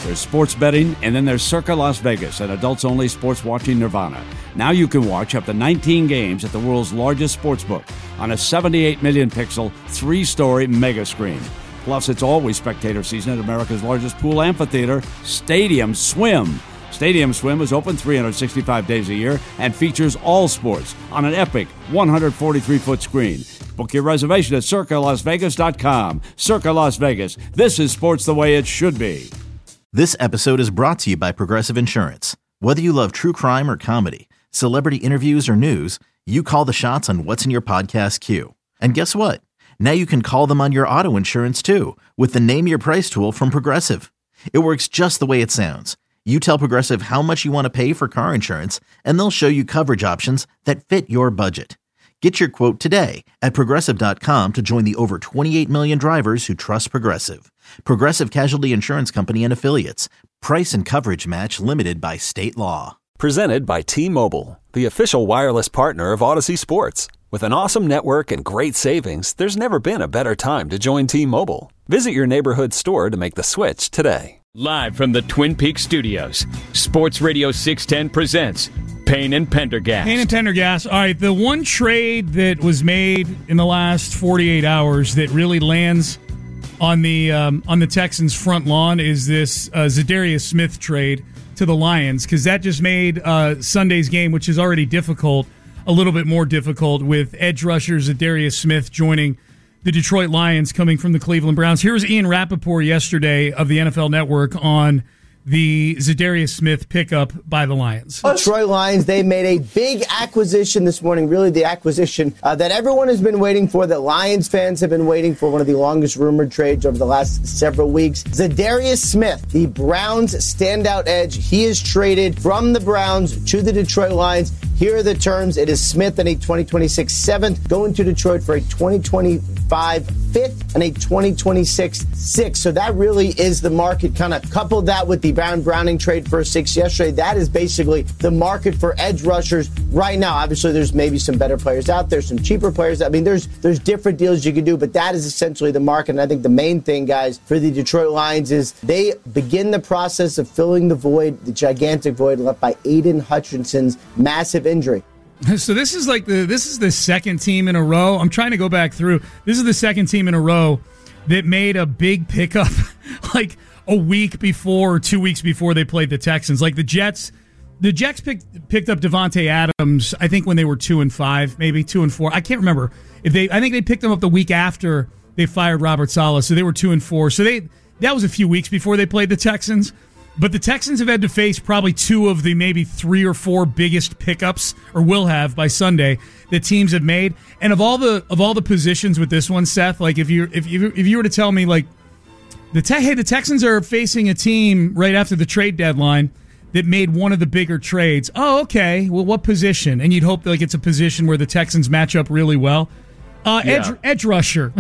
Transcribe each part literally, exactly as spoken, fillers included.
There's sports betting, and then there's Circa Las Vegas, an adults-only sports watching nirvana. Now you can watch up to nineteen games at the world's largest sportsbook on a seventy-eight million pixel, three-story mega screen. Plus, it's always spectator season at America's largest pool amphitheater, Stadium Swim. Stadium Swim is open three hundred sixty-five days a year and features all sports on an epic one hundred forty-three foot screen. Book your reservation at circa las vegas dot com. Circa Las Vegas. This is sports the way it should be. This episode is brought to you by Progressive Insurance. Whether you love true crime or comedy, celebrity interviews or news, you call the shots on what's in your podcast queue. And guess what? Now you can call them on your auto insurance too with the Name Your Price tool from Progressive. It works just the way it sounds. You tell Progressive how much you want to pay for car insurance, and they'll show you coverage options that fit your budget. Get your quote today at progressive dot com to join the over twenty-eight million drivers who trust Progressive. Progressive Casualty Insurance Company and Affiliates. Price and coverage match limited by state law. Presented by T-Mobile, the official wireless partner of Odyssey Sports. With an awesome network and great savings, there's never been a better time to join T-Mobile. Visit your neighborhood store to make the switch today. Live from the Twin Peaks studios, Sports Radio six ten presents Payne and Pendergast. Payne and Pendergast. All right, the one trade that was made in the last forty-eight hours that really lands on the um, on the Texans' front lawn is this uh, Zadarius Smith trade to the Lions, because that just made uh, Sunday's game, which is already difficult, a little bit more difficult with edge rusher Zadarius Smith joining the Detroit Lions coming from the Cleveland Browns. Here was Ian Rappaport yesterday of the N F L Network on the Zadarius Smith pickup by the Lions. Detroit Lions, they made a big acquisition this morning, really the acquisition uh, that everyone has been waiting for, that Lions fans have been waiting for, one of the longest rumored trades over the last several weeks. Zadarius Smith, the Browns' standout edge, he is traded from the Browns to the Detroit Lions. Here are the terms. It is Smith and a twenty twenty-six seventh, going to Detroit for a twenty twenty-five fifth and a twenty twenty-six sixth. So that really is the market. Kind of coupled that with the Brown Browning trade for a six yesterday. That is basically the market for edge rushers right now. Obviously, there's maybe some better players out there, some cheaper players. I mean, there's there's different deals you can do, but that is essentially the market. And I think the main thing, guys, for the Detroit Lions is they begin the process of filling the void, the gigantic void left by Aiden Hutchinson's massive injury. So this is like the this is the second team in a row. I'm trying to go back through. This is the second team in a row that made a big pickup like a week before or two weeks before they played the Texans. Like the Jets, the Jets picked picked up Devontae Adams, I think when they were two and five, maybe two and four. I can't remember if they. I think they picked them up the week after they fired Robert Saleh, so they were two and four. So they that was a few weeks before they played the Texans. But the Texans have had to face probably two of the maybe three or four biggest pickups, or will have by Sunday, that teams have made. And of all the of all the positions with this one, Seth, like if you if you if you were to tell me like the te- hey the Texans are facing a team right after the trade deadline that made one of the bigger trades. Oh, okay. Well, what position? And you'd hope that, like, it's a position where the Texans match up really well. Uh, yeah. edge, edge rusher.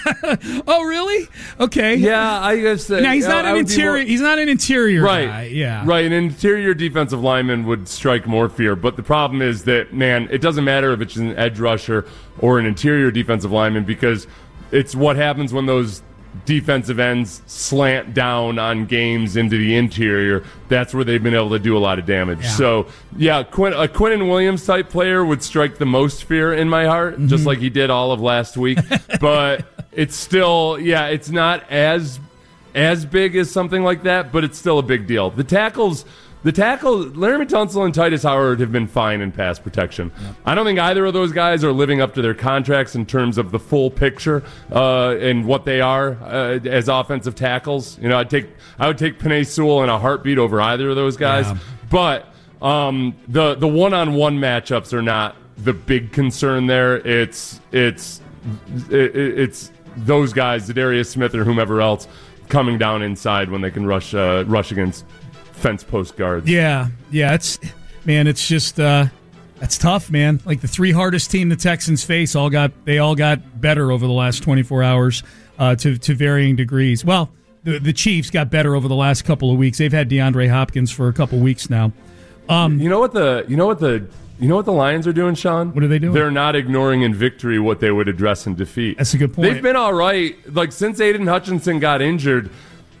Oh, really? Okay. Yeah, I guess. Uh, now he's not I an interior. More, he's not an interior right, guy. Yeah, right. An interior defensive lineman would strike more fear, but the problem is that, man, it doesn't matter if it's an edge rusher or an interior defensive lineman, because it's what happens when those defensive ends slant down on games into the interior. That's where they've been able to do a lot of damage. Yeah. So, yeah, Quinn, a Quinnen Williams-type player would strike the most fear in my heart, mm-hmm. just like he did all of last week. But it's still, yeah, it's not as as big as something like that, but it's still a big deal. The tackles... The tackle, Laramie Tunsil and Titus Howard have been fine in pass protection. Yep. I don't think either of those guys are living up to their contracts in terms of the full picture uh, and what they are uh, as offensive tackles. You know, I'd take I would take Penei Sewell in a heartbeat over either of those guys. Yeah. But um, the the one-on-one matchups are not the big concern there. It's it's it, it's those guys, Zadarius Smith or whomever else, coming down inside when they can rush uh, rush against fence post guards. Yeah, yeah, it's man, it's just uh, that's tough, man. Like the three hardest team the Texans face, all got they all got better over the last twenty-four hours uh, to to varying degrees. Well, the the Chiefs got better over the last couple of weeks. They've had DeAndre Hopkins for a couple weeks now. Um, you know what the you know what the you know what the Lions are doing, Sean? What are they doing? They're not ignoring in victory what they would address in defeat. That's a good point. They've been all right. Like since Aiden Hutchinson got injured,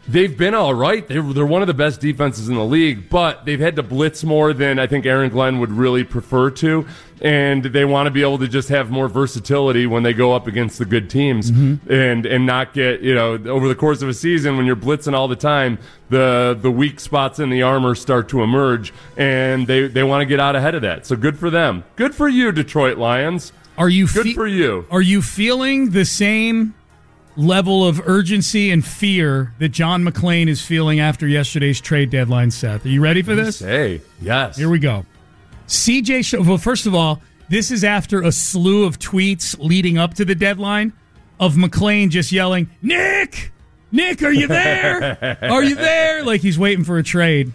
they've been all right. They're, they're one of the best defenses in the league, but they've had to blitz more than I think Aaron Glenn would really prefer to. And they want to be able to just have more versatility when they go up against the good teams, mm-hmm. and and not get, you know, over the course of a season when you're blitzing all the time, the the weak spots in the armor start to emerge, and they, they want to get out ahead of that. So good for them. Good for you, Detroit Lions. Are you good fe- for you? Are you feeling the same level of urgency and fear that John McClain is feeling after yesterday's trade deadline, Seth? Are you ready for this? Hey, yes. Here we go. C J, Sh- well, first of all, this is after a slew of tweets leading up to the deadline of McClain just yelling, Nick! Nick, are you there? Are you there? Like he's waiting for a trade.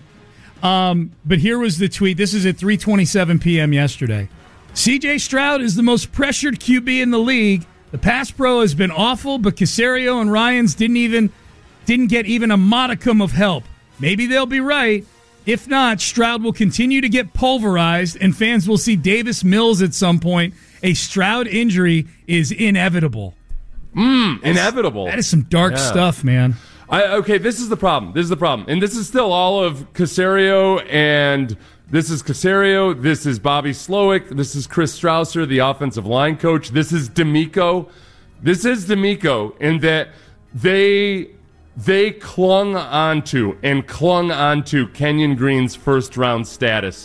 Um, but here was the tweet. This is at three twenty-seven p.m. yesterday. C J Stroud is the most pressured Q B in the league. The pass pro has been awful, but Caserio and Ryans didn't even didn't get even a modicum of help. Maybe they'll be right. If not, Stroud will continue to get pulverized, and fans will see Davis Mills at some point. A Stroud injury is inevitable. Mm, inevitable. That is some dark yeah. stuff, man. I, okay, this is the problem. This is the problem. And this is still all of Caserio, and this is Caserio, this is Bobby Slowick, this is Chris Strausser, the offensive line coach, this is D'Amico. This is D'Amico in that they... They clung onto and clung onto Kenyon Green's first-round status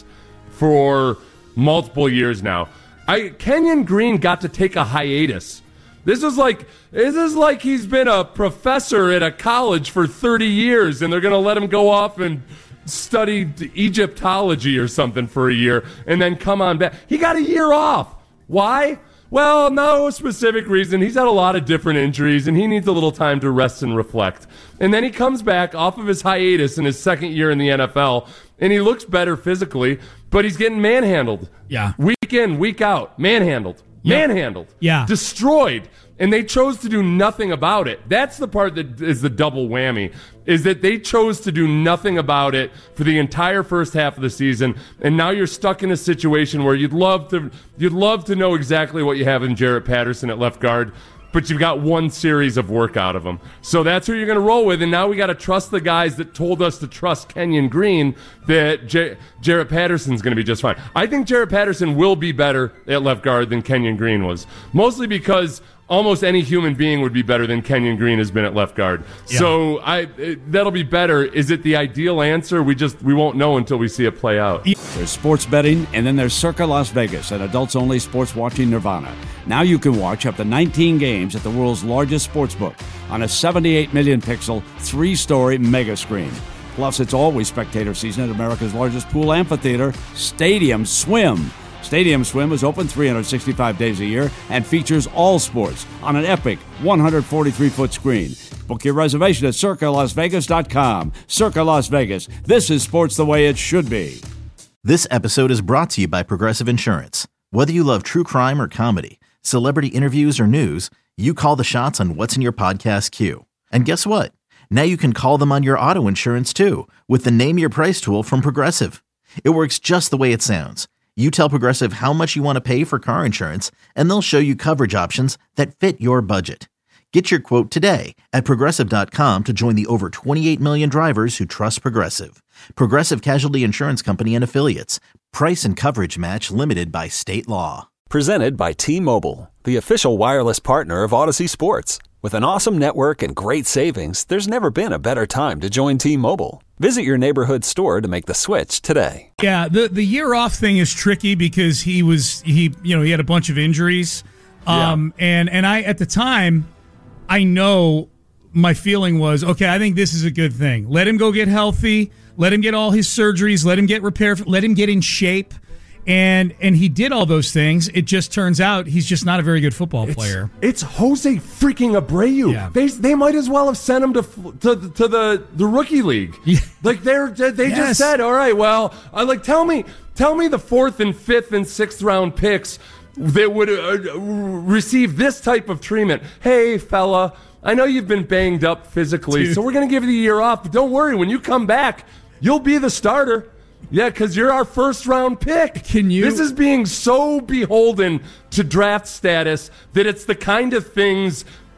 for multiple years now. I, Kenyon Green got to take a hiatus. This is like this is like he's been a professor at a college for thirty years, and they're going to let him go off and study Egyptology or something for a year, and then come on back. He got a year off. Why? Well, no specific reason. He's had a lot of different injuries, and he needs a little time to rest and reflect. And then he comes back off of his hiatus in his second year in the N F L, and he looks better physically, but he's getting manhandled. Yeah. Week in, week out. Manhandled. Yep. Manhandled. Yeah. Destroyed. And they chose to do nothing about it. That's the part that is the double whammy, is that they chose to do nothing about it for the entire first half of the season, and now you're stuck in a situation where you'd love to you'd love to know exactly what you have in Jarrett Patterson at left guard, but you've got one series of work out of him. So that's who you're going to roll with, and now we got to trust the guys that told us to trust Kenyon Green, that J- Jarrett Patterson's going to be just fine. I think Jarrett Patterson will be better at left guard than Kenyon Green was, mostly because almost any human being would be better than Kenyon Green has been at left guard. Yeah. So I it, that'll be better. Is it the ideal answer? We just we won't know until we see it play out. There's sports betting, and then there's Circa Las Vegas, an adults-only sports watching nirvana. Now you can watch up to nineteen games at the world's largest sportsbook on a seventy-eight million pixel, three-story mega screen. Plus, it's always spectator season at America's largest pool amphitheater, Stadium Swim. Stadium Swim is open three hundred sixty-five days a year and features all sports on an epic one hundred forty-three foot screen. Book your reservation at circa las vegas dot com. Circa Las Vegas. This is sports the way it should be. This episode is brought to you by Progressive Insurance. Whether you love true crime or comedy, celebrity interviews or news, you call the shots on what's in your podcast queue. And guess what? Now you can call them on your auto insurance too with the Name Your Price tool from Progressive. It works just the way it sounds. You tell Progressive how much you want to pay for car insurance, and they'll show you coverage options that fit your budget. Get your quote today at Progressive dot com to join the over twenty-eight million drivers who trust Progressive. Progressive Casualty Insurance Company and Affiliates. Price and coverage match limited by state law. Presented by T-Mobile, the official wireless partner of Odyssey Sports. With an awesome network and great savings, there's never been a better time to join T-Mobile. Visit your neighborhood store to make the switch today. Yeah, the the year off thing is tricky because he was he you know he had a bunch of injuries, um, yeah. and and I at the time, I know my feeling was okay. I think this is a good thing. Let him go get healthy. Let him get all his surgeries. Let him get repaired. Let him get in shape. And and he did all those things. It just turns out he's just not a very good football player. It's, it's Jose freaking Abreu. Yeah. They they might as well have sent him to to, to the, the rookie league. Yeah. Like they're they yes. just said, all right, well, I like tell me tell me the fourth and fifth and sixth round picks that would uh, receive this type of treatment. Hey, fella, I know you've been banged up physically, Dude. so we're gonna give you the year off. But don't worry, when you come back, you'll be the starter. Yeah, because you're our first-round pick. Can you? This is being so beholden to draft status that it's the kind of things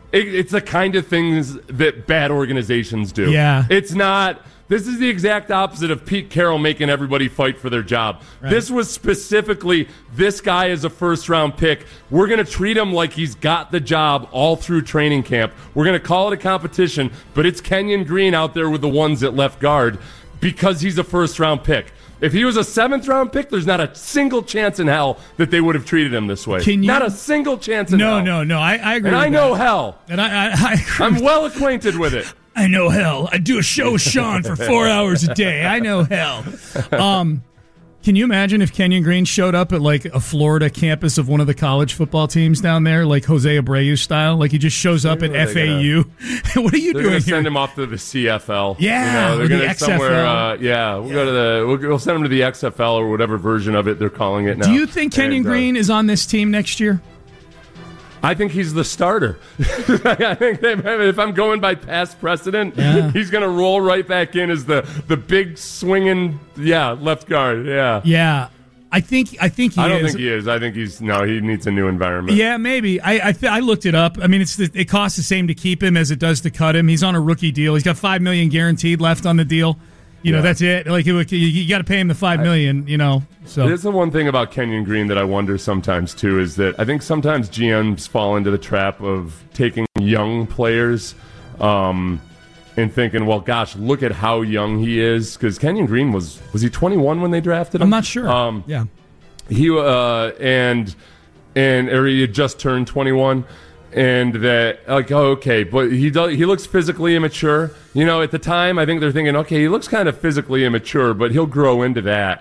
it, it's the kind of things that bad organizations do. Yeah. It's not... This is the exact opposite of Pete Carroll making everybody fight for their job. Right. This was specifically, this guy is a first-round pick. We're going to treat him like he's got the job all through training camp. We're going to call it a competition, but it's Kenyon Green out there with the ones at left guard because he's a first-round pick. If he was a seventh-round pick, there's not a single chance in hell that they would have treated him this way. Can you, not a single chance in no, hell. No, no, no. I, I agree and with I know that. hell. And I, I, I agree I'm well acquainted with it. I know hell. I do a show with Sean for four hours a day. I know hell. Um, can you imagine if Kenyon Green showed up at like a Florida campus of one of the college football teams down there, like Jose Abreu style? Like he just shows up at F A U. Gonna, what are you they're doing gonna here? Send him off to the C F L. Yeah, you know, they're or gonna the X F L. Somewhere, uh, yeah, we'll yeah. go to the. We'll, we'll send him to the X F L or whatever version of it they're calling it now. Do you think Kenyon and, uh, Green is on this team next year? I think he's the starter. I think they, if I'm going by past precedent, yeah. he's going to roll right back in as the, the big swinging, yeah, left guard. Yeah, yeah. I think I think he I don't is. think he is. I think he's no. He needs a new environment. Yeah, maybe. I I, th- I looked it up. I mean, it's the, it costs the same to keep him as it does to cut him. He's on a rookie deal. He's got five million guaranteed left on the deal. You know, yeah. that's it. Like it, you, you got to pay him the five million. You know, so there's the one thing about Kenyon Green that I wonder sometimes too is that I think sometimes G Ms fall into the trap of taking young players, um, and thinking, well, gosh, look at how young he is. Because Kenyon Green was was he twenty-one when they drafted him? I'm not sure. Um, yeah, he uh, and and or he had just turned twenty-one. And that, like, oh, okay, but he does, he looks physically immature. You know, at the time, I think they're thinking, okay, he looks kind of physically immature, but he'll grow into that.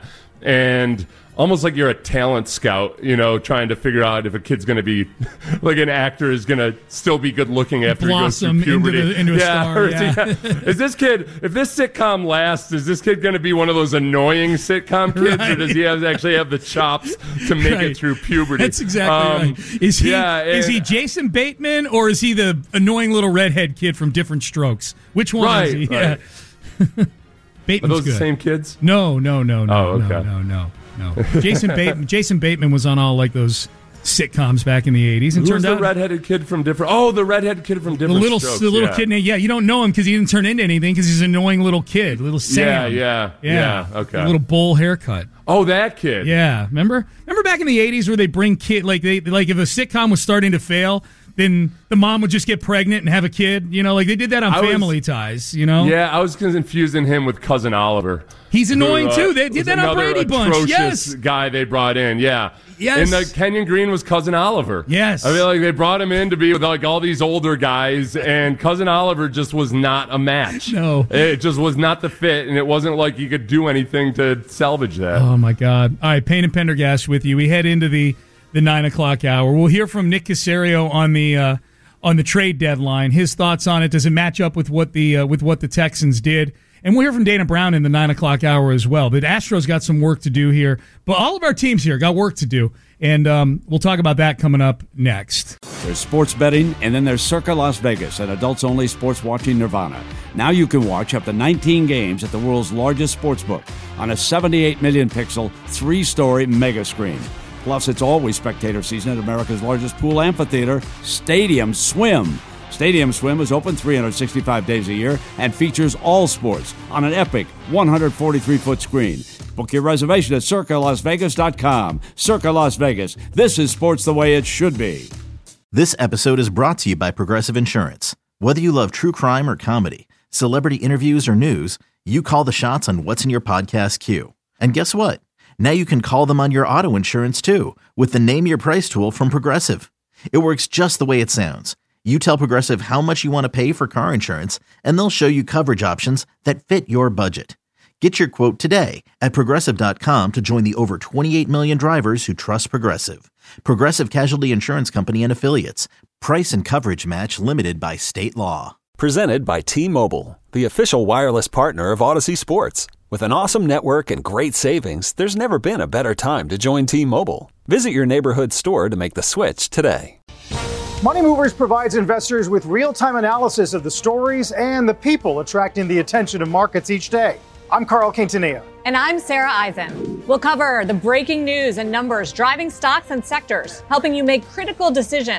And almost like you're a talent scout, you know, trying to figure out if a kid's going to be, like an actor is going to still be good looking after Blossom he goes through puberty. Into, the, into a yeah, star, or, yeah. yeah. Is this kid, if this sitcom lasts, is this kid going to be one of those annoying sitcom kids, right. or does he have, actually have the chops to make right. it through puberty? That's exactly um, right. Is he, yeah, is he Jason Bateman, or is he the annoying little redhead kid from Different Strokes? Which one right, is he? Right. Yeah. Bateman's Are those good. the same kids? No, no, no, no, oh, okay. no, no, no. No, Jason Bateman. Jason Bateman was on all like those sitcoms back in the eighties, and Who turned was the out redheaded kid from different. Oh, the redheaded kid from different. The little, Strokes, the little yeah. kid. Yeah, you don't know him because he didn't turn into anything because he's an annoying little kid, little Sam. Yeah, yeah, yeah. yeah okay. A little bowl haircut. Oh, that kid. Yeah, remember? Remember back in the eighties where they bring kid like they like if a sitcom was starting to fail, then the mom would just get pregnant and have a kid. You know, like they did that on I Family was, Ties. You know? Yeah, I was confusing him with Cousin Oliver. He's annoying who, uh, too. They did that on Brady Bunch. Yes, guy they brought in. Yeah. Yes. And the Kenyon Green was Cousin Oliver. Yes. I mean, like they brought him in to be with like all these older guys, and Cousin Oliver just was not a match. No. It just was not the fit, and it wasn't like he could do anything to salvage that. Oh my God! All right, Payne and Pendergast with you. We head into the the nine o'clock hour. We'll hear from Nick Caserio on the uh, on the trade deadline. His thoughts on it. Does it match up with what the uh, with what the Texans did? And we'll hear from Dana Brown in the nine o'clock hour as well. The Astros got some work to do here, but all of our teams here got work to do. And um, we'll talk about that coming up next. There's sports betting, and then there's Circa Las Vegas, an adults-only sports watching nirvana. Now you can watch up to nineteen games at the world's largest sportsbook on a seventy-eight million pixel, three-story mega screen. Plus, it's always spectator season at America's largest pool amphitheater, Stadium Swim. Stadium Swim is open three hundred sixty-five days a year and features all sports on an epic one hundred forty-three foot screen. Book your reservation at circa las vegas dot com. Circa Las Vegas. This is sports the way it should be. This episode is brought to you by Progressive Insurance. Whether you love true crime or comedy, celebrity interviews or news, you call the shots on what's in your podcast queue. And guess what? Now you can call them on your auto insurance too with the Name Your Price tool from Progressive. It works just the way it sounds. You tell Progressive how much you want to pay for car insurance, and they'll show you coverage options that fit your budget. Get your quote today at Progressive dot com to join the over twenty-eight million drivers who trust Progressive. Progressive Casualty Insurance Company and Affiliates. Price and coverage match limited by state law. Presented by T-Mobile, the official wireless partner of Odyssey Sports. With an awesome network and great savings, there's never been a better time to join T-Mobile. Visit your neighborhood store to make the switch today. Money Movers provides investors with real-time analysis of the stories and the people attracting the attention of markets each day. I'm Carl Quintanilla. And I'm Sarah Eisen. We'll cover the breaking news and numbers driving stocks and sectors, helping you make critical decisions.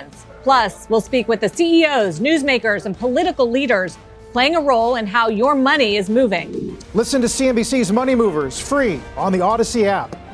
Plus, we'll speak with the C E Os, newsmakers, and political leaders playing a role in how your money is moving. Listen to C N B C's Money Movers free on the Odyssey app.